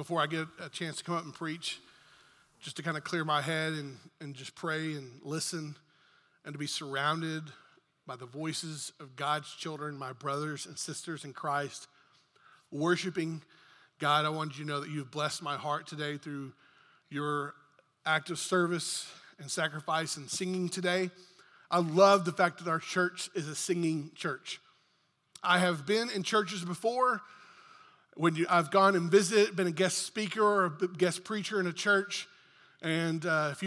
before I get a chance to come up and preach, just to kind of clear my head and just pray and listen and to be surrounded by the voices of God's children, my brothers and sisters in Christ, worshiping God. I wanted you to know that you've blessed my heart today through your act of service and sacrifice and singing today. I love the fact that our church is a singing church. I have been in churches before when I've gone and visited, been a guest speaker or a guest preacher in a church, and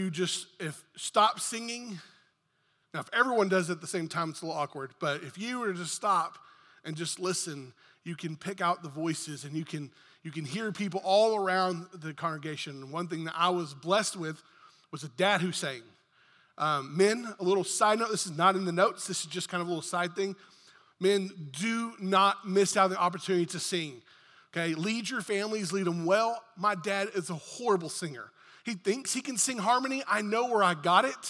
if stop singing, now if everyone does it at the same time, it's a little awkward, but if you were to stop and just listen, you can pick out the voices and you can hear people all around the congregation. And one thing that I was blessed with was a dad who sang. Men, a little side note, this is not in the notes, this is just kind of a little side thing. Men, do not miss out on the opportunity to sing. Okay, lead your families, lead them well. My dad is a horrible singer. He thinks he can sing harmony. I know where I got it.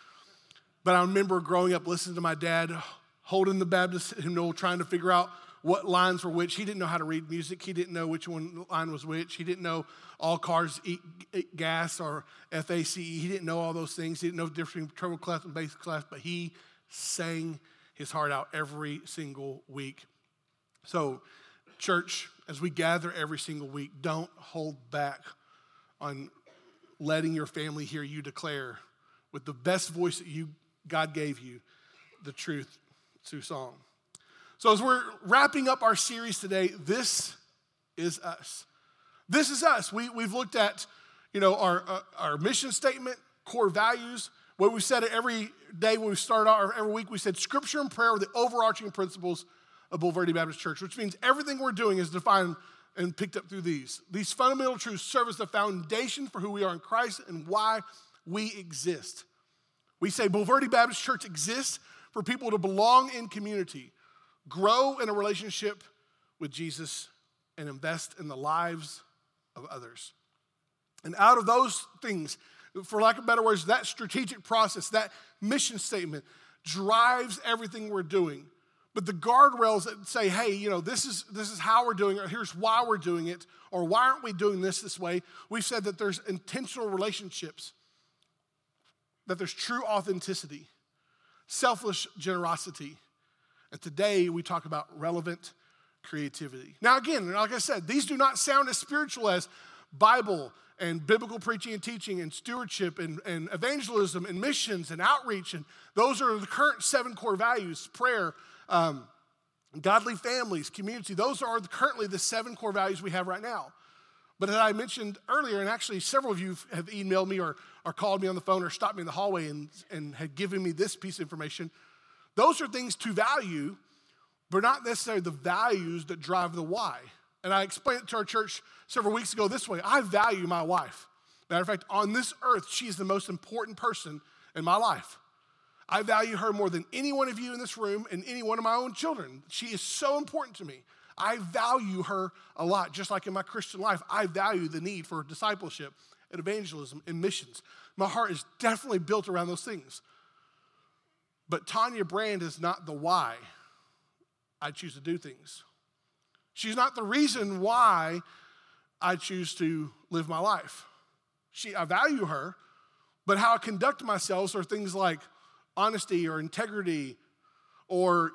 But I remember growing up listening to my dad holding the Baptist hymnal, trying to figure out what lines were which. He didn't know how to read music. He didn't know which line was which. He didn't know all cars eat gas or FACE. He didn't know all those things. He didn't know the difference between treble clef and bass clef, but he sang his heart out every single week. So, church, as we gather every single week, don't hold back on letting your family hear you declare with the best voice that God gave you the truth through song. So as we're wrapping up our series today, this is us. This is us. We've looked at, our mission statement, core values. What we said every day when we start out, every week, we said Scripture and prayer are the overarching principles of Bulverde Baptist Church, which means everything we're doing is defined and picked up through these. These fundamental truths serve as the foundation for who we are in Christ and why we exist. We say Bulverde Baptist Church exists for people to belong in community, grow in a relationship with Jesus, and invest in the lives of others. And out of those things, for lack of better words, that strategic process, that mission statement drives everything we're doing. But the guardrails that say, hey, this is how we're doing it, or here's why we're doing it, or why aren't we doing this way? We've said that there's intentional relationships, that there's true authenticity, selfless generosity, and today we talk about relevant creativity. Now again, like I said, these do not sound as spiritual as Bible and biblical preaching and teaching and stewardship and evangelism and missions and outreach, and those are the current 7 core values: prayer, godly families, community. Those are currently the 7 core values we have right now. But as I mentioned earlier, and actually several of you have emailed me or called me on the phone or stopped me in the hallway and had given me this piece of information, those are things to value, but not necessarily the values that drive the why. And I explained it to our church several weeks ago this way: I value my wife. Matter of fact, on this earth, she is the most important person in my life. I value her more than any one of you in this room and any one of my own children. She is so important to me. I value her a lot. Just like in my Christian life, I value the need for discipleship and evangelism and missions. My heart is definitely built around those things. But Tanya Brand is not the why I choose to do things. She's not the reason why I choose to live my life. I value her, but how I conduct myself are things like honesty or integrity or,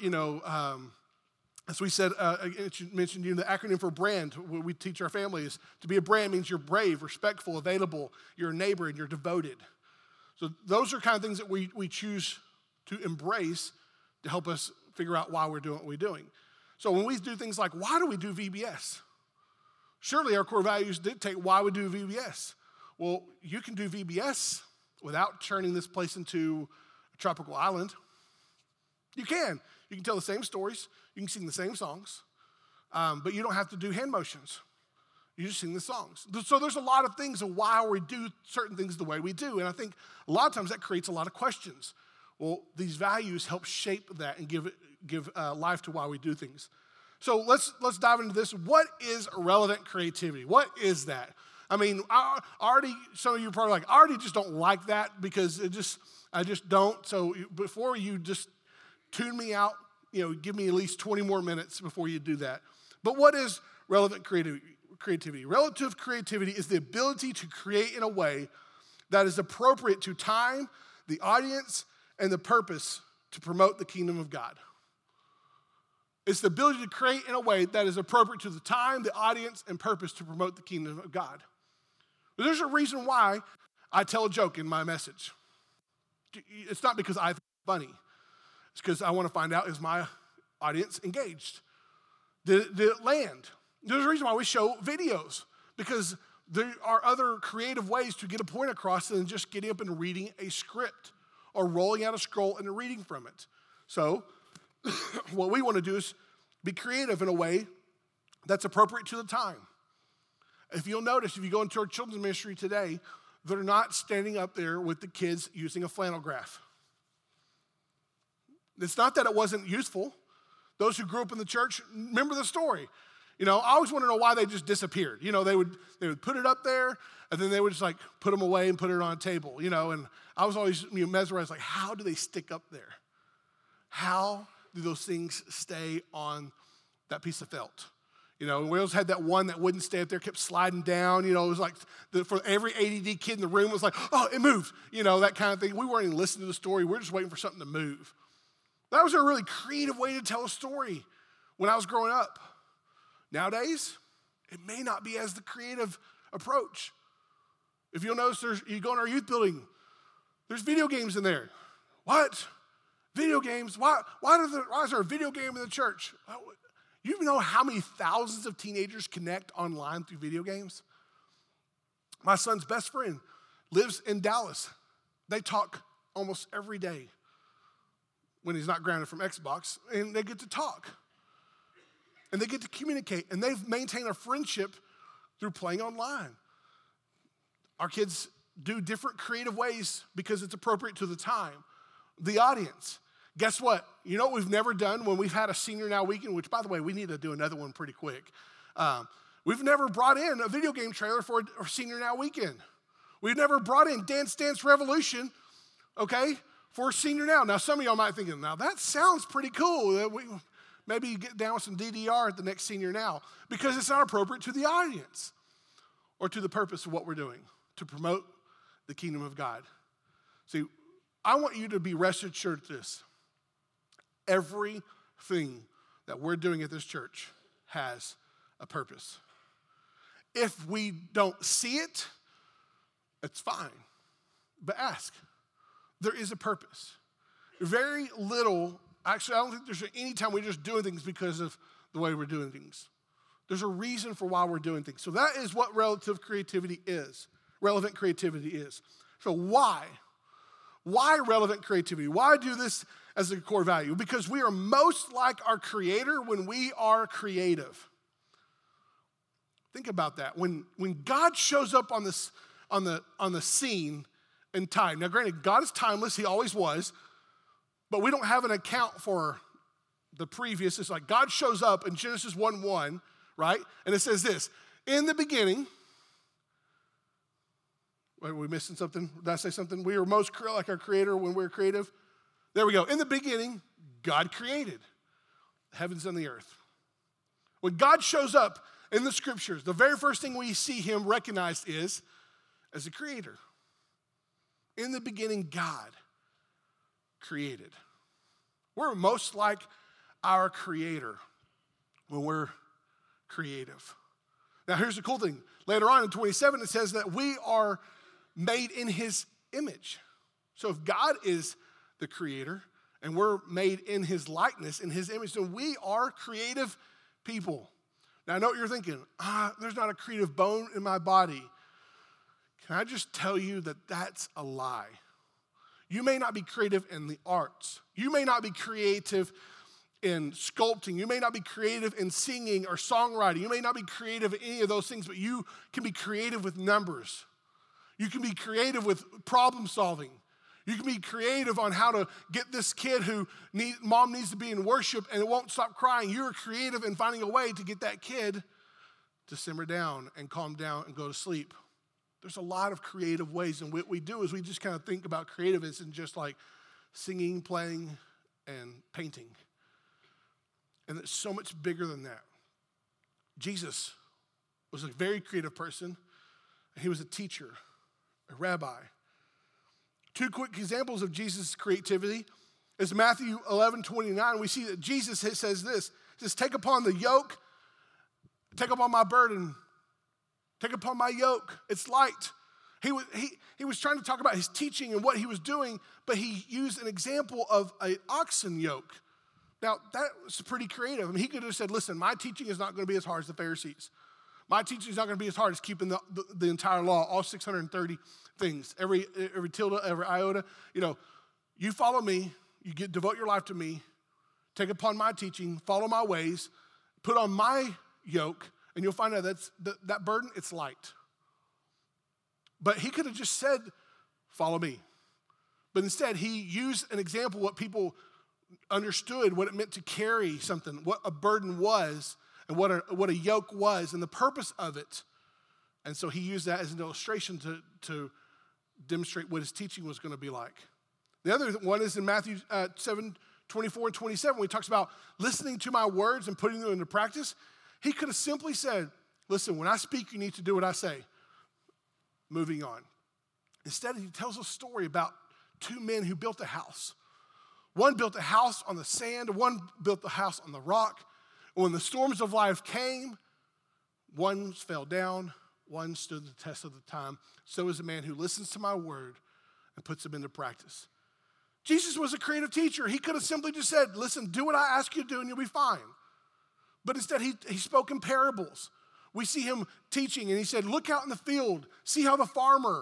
as we said, mentioned the acronym for BRAND. What we teach our families, to be a brand means you're brave, respectful, available, you're a neighbor, and you're devoted. So those are kind of things that we choose to embrace to help us figure out why we're doing what we're doing. So when we do things like, why do we do VBS? Surely our core values dictate why we do VBS. Well, you can do VBS without turning this place into a tropical island. You can. You can tell the same stories. You can sing the same songs. But you don't have to do hand motions. You just sing the songs. So there's a lot of things of why we do certain things the way we do. And I think a lot of times that creates a lot of questions. Well, these values help shape that and give life to why we do things. So let's dive into this. What is relevant creativity? What is that? I mean, some of you are probably like, I already just don't like that because I just don't. So before you just tune me out, give me at least 20 more minutes before you do that. But what is relevant creativity? creativity. Relative creativity is the ability to create in a way that is appropriate to time, the audience, and the purpose to promote the kingdom of God. It's the ability to create in a way that is appropriate to the time, the audience, and purpose to promote the kingdom of God. But there's a reason why I tell a joke in my message. It's not because I think it's funny. It's because I want to find out, is my audience engaged? Did it land? There's a reason why we show videos, because there are other creative ways to get a point across than just getting up and reading a script or rolling out a scroll and reading from it. So what we want to do is be creative in a way that's appropriate to the time. If you'll notice, if you go into our children's ministry today, they're not standing up there with the kids using a flannel graph. It's not that it wasn't useful. Those who grew up in the church remember the story. I always want to know why they just disappeared. They would put it up there, and then they would just like put them away and put it on a table. And I was always mesmerized, like, how do they stick up there? How do those things stay on that piece of felt? We always had that one that wouldn't stay up there, kept sliding down. It was like for every ADD kid in the room was like, oh, it moved. That kind of thing. We weren't even listening to the story. We were just waiting for something to move. That was a really creative way to tell a story when I was growing up. Nowadays, it may not be as the creative approach. If you'll notice, you go in our youth building, there's video games in there. What? Video games? Why is there a video game in the church? You know how many thousands of teenagers connect online through video games? My son's best friend lives in Dallas. They talk almost every day when he's not grounded from Xbox, and they get to talk. And they get to communicate, and they've maintained a friendship through playing online. Our kids do different creative ways because it's appropriate to the time. The audience. Guess what? You know what we've never done when we've had a Senior Now weekend, which, by the way, we need to do another one pretty quick. We've never brought in a video game trailer for a Senior Now weekend. We've never brought in Dance Dance Revolution, okay, for Senior Now. Now, some of y'all might be thinking, now that sounds pretty cool. Maybe you get down with some DDR at the next Senior Now, because it's not appropriate to the audience or to the purpose of what we're doing, to promote the kingdom of God. See, I want you to be rest assured of this. Everything that we're doing at this church has a purpose. If we don't see it, it's fine. But ask. There is a purpose. Very little. Actually, I don't think there's any time we're just doing things because of the way we're doing things. There's a reason for why we're doing things. So that is what relative creativity is. Relevant creativity is. So why? Why relevant creativity? Why do this as a core value? Because we are most like our Creator when we are creative. Think about that. When God shows up on the scene in time. Now, granted, God is timeless. He always was. But we don't have an account for the previous. It's like God shows up in Genesis 1:1, right? And it says this, in the beginning, wait, are we missing something? Did I say something? We are most like our Creator when we're creative. There we go. In the beginning, God created the heavens and the earth. When God shows up in the scriptures, the very first thing we see him recognized is as a creator. In the beginning, God created. We're most like our Creator when we're creative. Now, here's the cool thing. Later on in 27, it says that we are made in his image. So if God is the Creator and we're made in his likeness, in his image, then we are creative people. Now, I know what you're thinking. There's not a creative bone in my body. Can I just tell you that that's a lie? You may not be creative in the arts. You may not be creative in sculpting. You may not be creative in singing or songwriting. You may not be creative in any of those things, but you can be creative with numbers. You can be creative with problem solving. You can be creative on how to get this kid who mom needs to be in worship and it won't stop crying. You're creative in finding a way to get that kid to simmer down and calm down and go to sleep. There's a lot of creative ways, and what we do is we just kind of think about creative as in just like singing, playing, and painting. And it's so much bigger than that. Jesus was a very creative person. He was a teacher, a rabbi. Two quick examples of Jesus' creativity is Matthew 11:29. We see that Jesus says this. He says, take upon the yoke, take upon my burden, take upon my yoke. It's light. He was trying to talk about his teaching and what he was doing, but he used an example of an oxen yoke. Now, that was pretty creative. I mean, he could have said, listen, my teaching is not going to be as hard as the Pharisees. My teaching is not going to be as hard as keeping the entire law, all 630 things, every tilde, every iota. You follow me, devote your life to me, take upon my teaching, follow my ways, put on my yoke, and you'll find out that burden, it's light. But he could have just said, follow me. But instead, he used an example, what people understood, what it meant to carry something, what a burden was, and what a yoke was, and the purpose of it. And so he used that as an illustration to demonstrate what his teaching was going to be like. The other one is in Matthew 7:24 and 27, when he talks about listening to my words and putting them into practice. He could have simply said, listen, when I speak, you need to do what I say. Moving on. Instead, he tells a story about two men who built a house. One built a house on the sand, one built a house on the rock. When the storms of life came, one fell down, one stood the test of the time. So is a man who listens to my word and puts them into practice. Jesus was a creative teacher. He could have simply just said, listen, do what I ask you to do and you'll be fine. But instead, he spoke in parables. We see him teaching, and he said, look out in the field. See how the farmer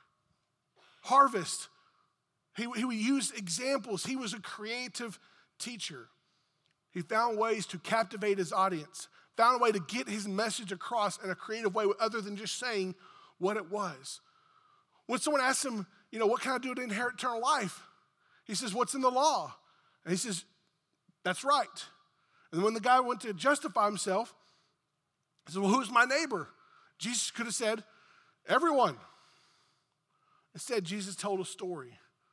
harvests. He used examples. He was a creative teacher. He found ways to captivate his audience, found a way to get his message across in a creative way other than just saying what it was. When someone asks him, what can I do to inherit eternal life? He says, what's in the law? And he says, that's right. And when the guy went to justify himself, he said, well, who's my neighbor? Jesus could have said, everyone. Instead, Jesus told a story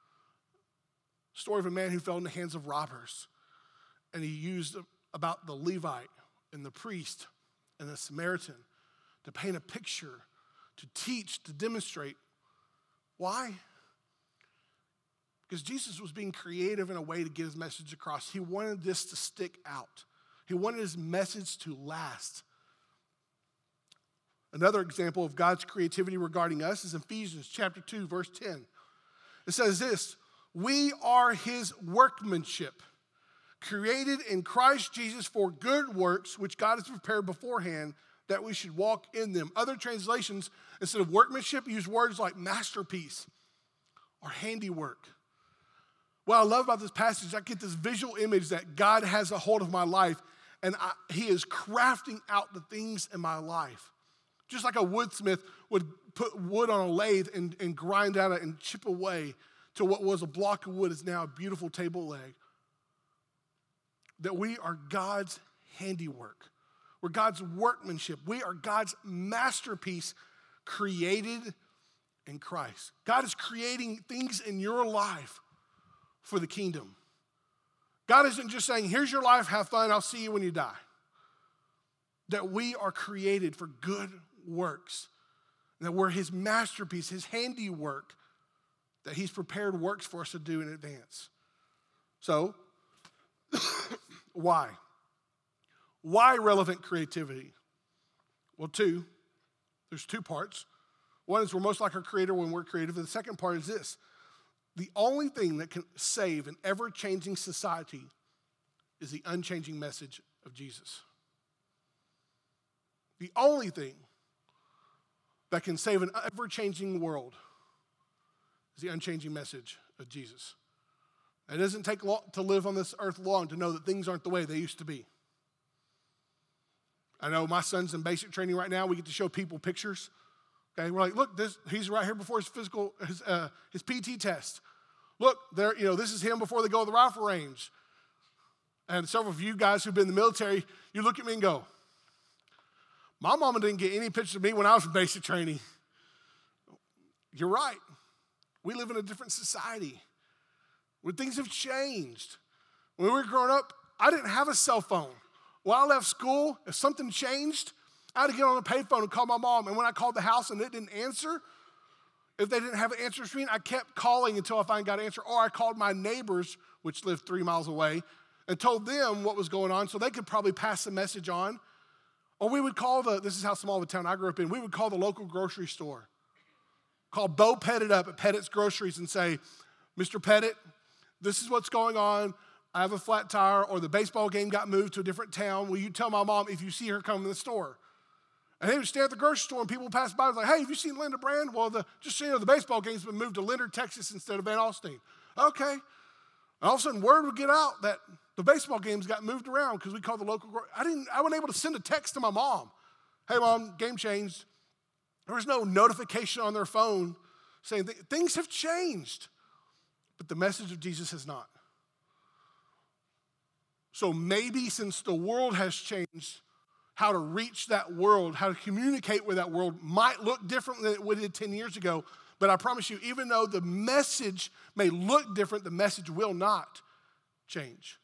of a man who fell in the hands of robbers. And he used about the Levite and the priest and the Samaritan to paint a picture, to teach, to demonstrate. Why? Because Jesus was being creative in a way to get his message across. He wanted this to stick out. He wanted his message to last. Another example of God's creativity regarding us is Ephesians chapter 2, verse 10. It says this, we are his workmanship, created in Christ Jesus for good works, which God has prepared beforehand that we should walk in them. Other translations, instead of workmanship, use words like masterpiece or handiwork. What I love about this passage, I get this visual image that God has a hold of my life, and he is crafting out the things in my life. Just like a woodsmith would put wood on a lathe and grind out it and chip away to what was a block of wood is now a beautiful table leg. That we are God's handiwork. We're God's workmanship. We are God's masterpiece created in Christ. God is creating things in your life for the kingdom. God isn't just saying, here's your life, have fun, I'll see you when you die. That we are created for good works. That we're his masterpiece, his handiwork, that he's prepared works for us to do in advance. So, why? Why relevant creativity? Well, there's two parts. One is we're most like our creator when we're creative. And the second part is this. The only thing that can save an ever-changing society is the unchanging message of Jesus. The only thing that can save an ever-changing world is the unchanging message of Jesus. It doesn't take long to live on this earth long to know that things aren't the way they used to be. I know my son's in basic training right now. We get to show people pictures. Okay, we're like, look, he's right here before his PT test. Look, there, this is him before they go to the rifle range. And several of you guys who've been in the military, you look at me and go, my mama didn't get any pictures of me when I was in basic training. You're right. We live in a different society where things have changed. When we were growing up, I didn't have a cell phone. When I left school, if something changed, I had to get on a payphone and call my mom. And when I called the house and it didn't answer, if they didn't have an answer screen, I kept calling until I finally got an answer. Or I called my neighbors, which lived 3 miles away, and told them what was going on so they could probably pass the message on. Or we would call this is how small of a town I grew up in, we would call the local grocery store. Call Bo Pettit up at Pettit's Groceries and say, Mr. Pettit, this is what's going on. I have a flat tire, or the baseball game got moved to a different town. Will you tell my mom if you see her come to the store? And they would stand at the grocery store and people would pass by and like, hey, have you seen Linda Brand? Well, just so you know, the baseball game's been moved to Leonard, Texas instead of Van Alstyne. Okay. And all of a sudden, word would get out that the baseball games got moved around because we called the local. I wasn't able to send a text to my mom. Hey, Mom, game changed. There was no notification on their phone saying things have changed. But the message of Jesus has not. So maybe since the world has changed, how to reach that world, how to communicate with that world might look different than it would have 10 years ago. But I promise you, even though the message may look different, the message will not change.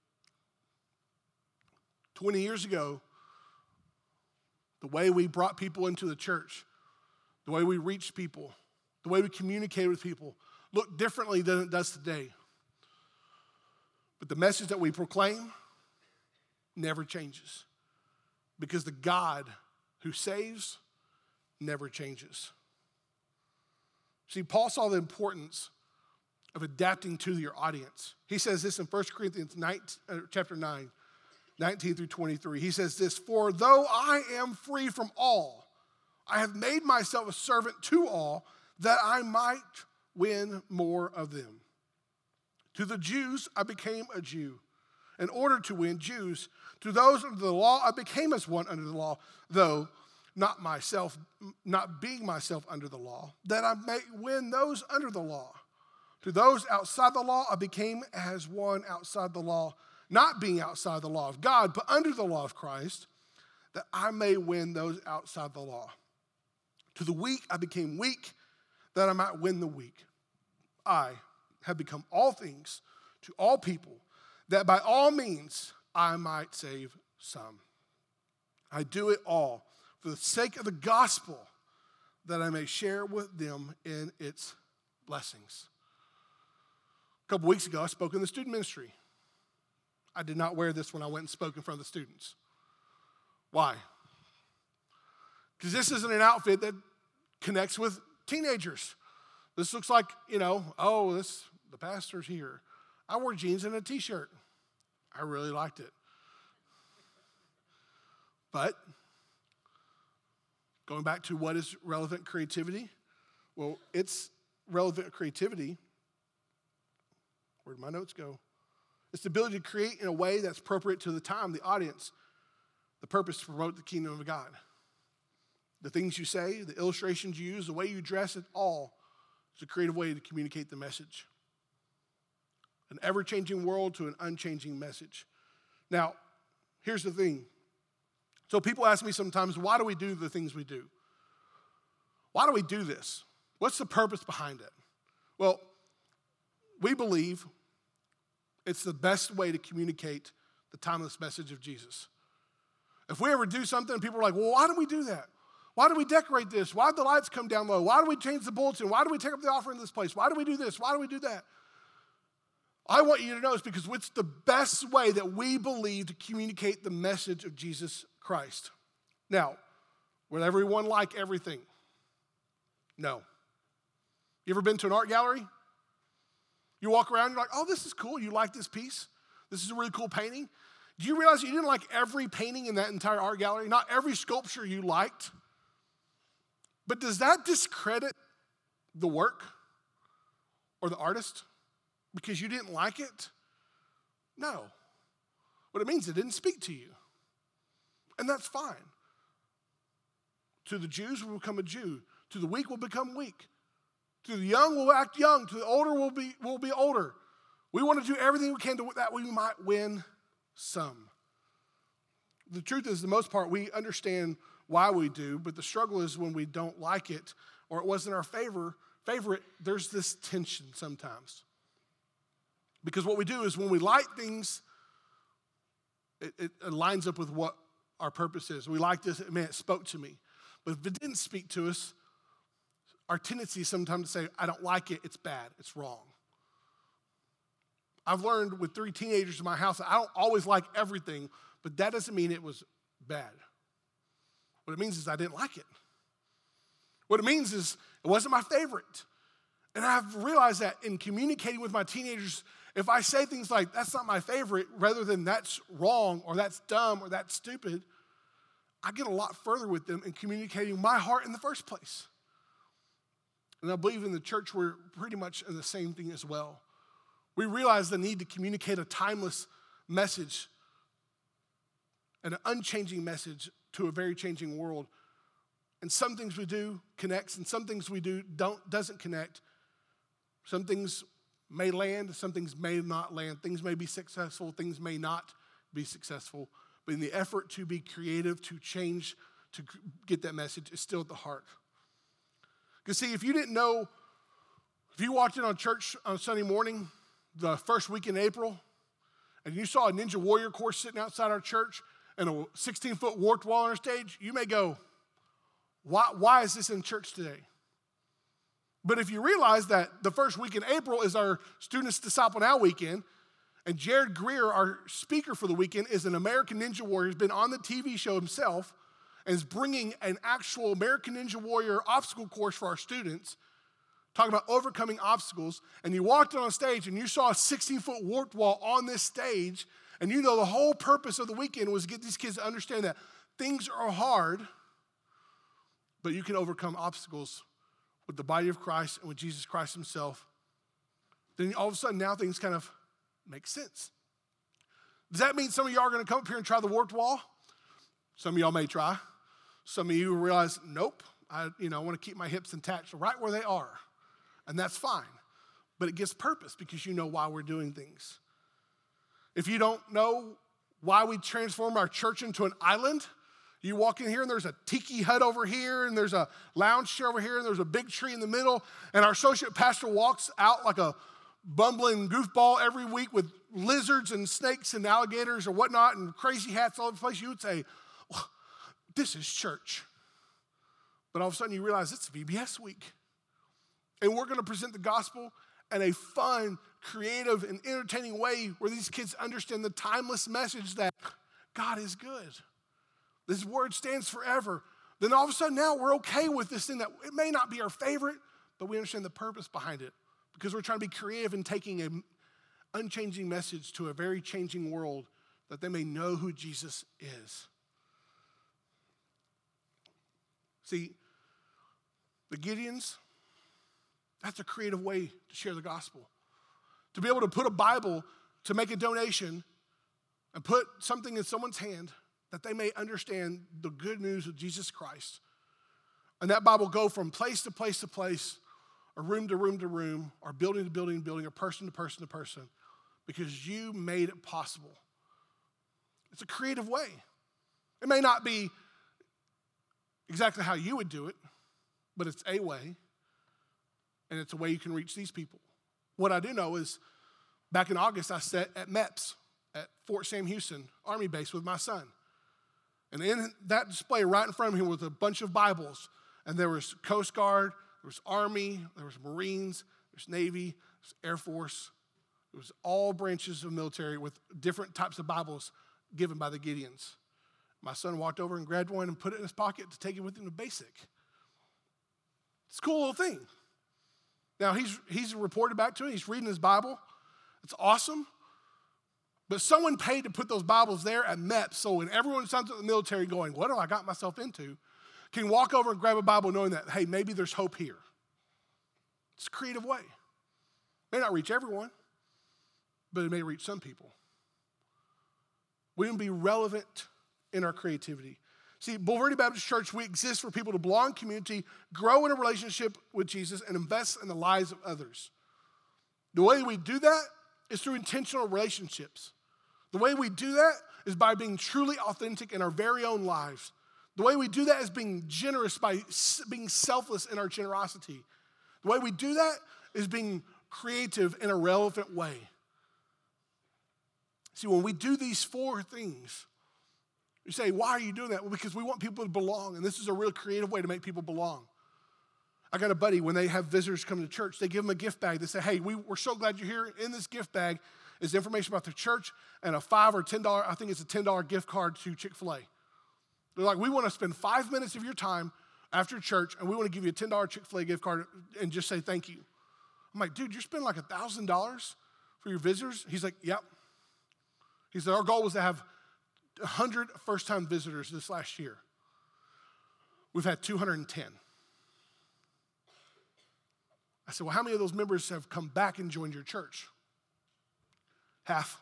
20 years ago, the way we brought people into the church, the way we reached people, the way we communicated with people looked differently than it does today. But the message that we proclaim never changes because the God who saves never changes. See, Paul saw the importance of adapting to your audience. He says this in 1 Corinthians chapter 9, 19 through 23. He says this, for though I am free from all, I have made myself a servant to all that I might win more of them. To the Jews, I became a Jew in order to win Jews. To those under the law, I became as one under the law, though not being myself under the law, that I may win those under the law. To those outside the law, I became as one outside the law, not being outside the law of God, but under the law of Christ, that I may win those outside the law. To the weak, I became weak, that I might win the weak. I have become all things to all people, that by all means I might save some. I do it all for the sake of the gospel, that I may share with them in its blessings. A couple weeks ago, I spoke in the student ministry. I did not wear this when I went and spoke in front of the students. Why? Because this isn't an outfit that connects with teenagers. This looks like, the pastor's here. I wore jeans and a t-shirt. I really liked it. But going back to what is relevant creativity, well, it's relevant creativity. Where'd my notes go? It's the ability to create in a way that's appropriate to the time, the audience, the purpose to promote the kingdom of God. The things you say, the illustrations you use, the way you dress, it all is a creative way to communicate the message. An ever-changing world to an unchanging message. Now, here's the thing. So people ask me sometimes, why do we do the things we do? Why do we do this? What's the purpose behind it? Well, we believe it's the best way to communicate the timeless message of Jesus. If we ever do something and people are like, well, why do we do that? Why do we decorate this? Why do the lights come down low? Why do we change the bulletin? Why do we take up the offering in this place? Why do we do this? Why do we do that? I want you to know it's because it's the best way that we believe to communicate the message of Jesus Christ. Now, will everyone like everything? No. You ever been to an art gallery? You walk around and you're like, oh, this is cool. You like this piece? This is a really cool painting. Do you realize you didn't like every painting in that entire art gallery? Not every sculpture you liked. But does that discredit the work or the artist because you didn't like it? No. What it means, it didn't speak to you. And that's fine. To the Jews will become a Jew. To the weak will become weak. To the young will act young. To the older will be older. We want to do everything we can to that we might win some. The truth is, the most part, we understand why we do, but the struggle is when we don't like it or it wasn't our favorite, there's this tension sometimes. Because what we do is when we like things, it lines up with what our purpose is. We like this, man, it spoke to me. But if it didn't speak to us, our tendency is sometimes to say, I don't like it, it's bad, it's wrong. I've learned with 3 teenagers in my house, I don't always like everything, but that doesn't mean it was bad. What it means is I didn't like it. What it means is it wasn't my favorite. And I've realized that in communicating with my teenagers, if I say things like, that's not my favorite, rather than that's wrong or that's dumb or that's stupid, I get a lot further with them in communicating my heart in the first place. And I believe in the church we're pretty much in the same thing as well. We realize the need to communicate a timeless message and an unchanging message to a very changing world. And some things we do connects, and some things we do doesn't connect. Some things may land, some things may not land. Things may be successful, things may not be successful. But in the effort to be creative, to change, to get that message, is still at the heart. Because see, if you didn't know, if you walked in on church on Sunday morning, the first week in April, and you saw a Ninja Warrior course sitting outside our church and a 16-foot warped wall on our stage, you may go, why is this in church today? But if you realize that the first week in April is our Students Disciple Now weekend, and Jared Greer, our speaker for the weekend, is an American Ninja Warrior. He's been on the TV show himself and is bringing an actual American Ninja Warrior obstacle course for our students, talking about overcoming obstacles. And you walked on stage and you saw a 16-foot warped wall on this stage, and you know the whole purpose of the weekend was to get these kids to understand that things are hard, but you can overcome obstacles with the body of Christ and with Jesus Christ himself. Then all of a sudden now things kind of make sense. Does that mean some of y'all are going to come up here and try the warped wall? Some of y'all may try. Some of you realize, nope, I want to keep my hips attached right where they are. And that's fine. But it gives purpose because you know why we're doing things. If you don't know why we transform our church into an island, you walk in here and there's a tiki hut over here and there's a lounge chair over here and there's a big tree in the middle, and our associate pastor walks out like a bumbling goofball every week with lizards and snakes and alligators or whatnot and crazy hats all over the place, you would say, well, this is church. But all of a sudden you realize it's VBS week. And we're going to present the gospel in a fun, creative, and entertaining way where these kids understand the timeless message that God is good. This word stands forever. Then all of a sudden now we're okay with this thing that it may not be our favorite, but we understand the purpose behind it because we're trying to be creative in taking an unchanging message to a very changing world that they may know who Jesus is. See, the Gideons, that's a creative way to share the gospel. To be able to put a Bible, to make a donation, and put something in someone's hand that they may understand the good news of Jesus Christ. And that Bible go from place to place to place, or room to room to room, or building to building to building, or person to person to person, because you made it possible. It's a creative way. It may not be exactly how you would do it, but it's a way, and it's a way you can reach these people. What I do know is back in August, I sat at MEPS at Fort Sam Houston Army Base with my son. And in that display right in front of him was a bunch of Bibles. And there was Coast Guard, there was Army, there was Marines, there's Navy, there's Air Force. It was all branches of military with different types of Bibles given by the Gideons. My son walked over and grabbed one and put it in his pocket to take it with him to basic. It's a cool little thing. Now, he's reported back to it. He's reading his Bible. It's awesome. But someone paid to put those Bibles there at MEPS, so when everyone signs up in the military going, what have I got myself into, can walk over and grab a Bible knowing that, hey, maybe there's hope here. It's a creative way. It may not reach everyone, but it may reach some people. We can be relevant in our creativity. See, Bulverde Baptist Church, we exist for people to belong in community, grow in a relationship with Jesus, and invest in the lives of others. The way we do that is through intentional relationships. The way we do that is by being truly authentic in our very own lives. The way we do that is being generous by being selfless in our generosity. The way we do that is being creative in a relevant way. See, when we do these 4 things, You say, why are you doing that? Well, because we want people to belong, and this is a real creative way to make people belong. I got a buddy, when they have visitors come to church, they give them a gift bag. They say, hey, we're so glad you're here. In this gift bag is information about the church and a $5 or $10, I think it's a $10 gift card to Chick-fil-A. They're like, we want to spend 5 minutes of your time after church, and we want to give you a $10 Chick-fil-A gift card and just say thank you. I'm like, dude, you're spending like $1,000 for your visitors? He's like, yep. He said, our goal was to have 100 first-time visitors this last year. We've had 210. I said, well, how many of those members have come back and joined your church? Half.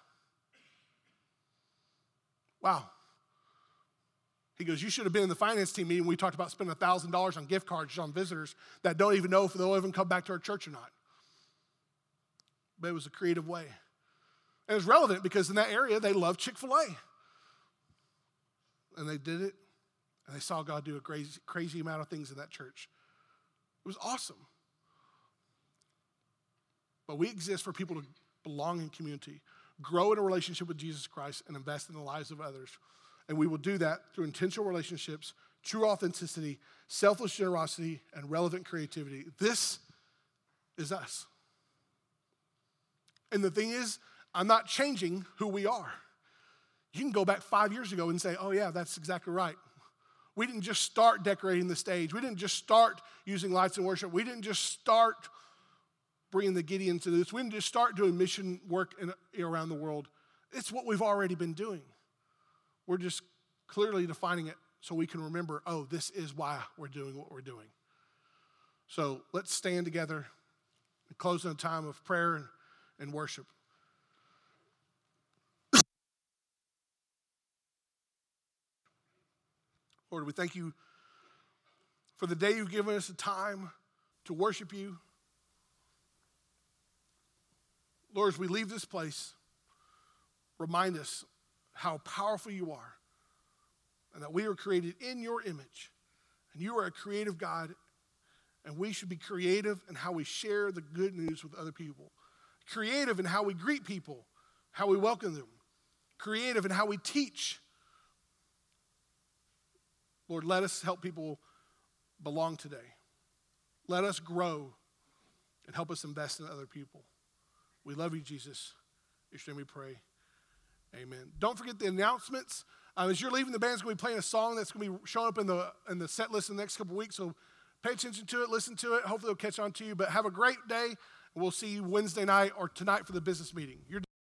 Wow. He goes, you should have been in the finance team meeting when we talked about spending $1,000 on gift cards on visitors that don't even know if they'll even come back to our church or not. But it was a creative way. And it's relevant because in that area, they love Chick-fil-A. And they did it, and they saw God do a crazy, crazy amount of things in that church. It was awesome. But we exist for people to belong in community, grow in a relationship with Jesus Christ, and invest in the lives of others. And we will do that through intentional relationships, true authenticity, selfless generosity, and relevant creativity. This is us. And the thing is, I'm not changing who we are. You can go back 5 years ago and say, oh yeah, that's exactly right. We didn't just start decorating the stage. We didn't just start using lights in worship. We didn't just start bringing the Gideons to this. We didn't just start doing mission work around the world. It's what we've already been doing. We're just clearly defining it so we can remember, oh, this is why we're doing what we're doing. So let's stand together and close in a time of prayer and worship. Lord, we thank you for the day you've given us a time to worship you. Lord, as we leave this place, remind us how powerful you are and that we were created in your image. And you are a creative God, and we should be creative in how we share the good news with other people. Creative in how we greet people, how we welcome them. Creative in how we teach. Lord, let us help people belong today. Let us grow and help us invest in other people. We love you, Jesus. In your name we pray. Amen. Don't forget the announcements. As you're leaving, the band's going to be playing a song that's going to be showing up in the set list in the next couple of weeks. So pay attention to it, listen to it. Hopefully it'll catch on to you. But have a great day. We'll see you Wednesday night or tonight for the business meeting.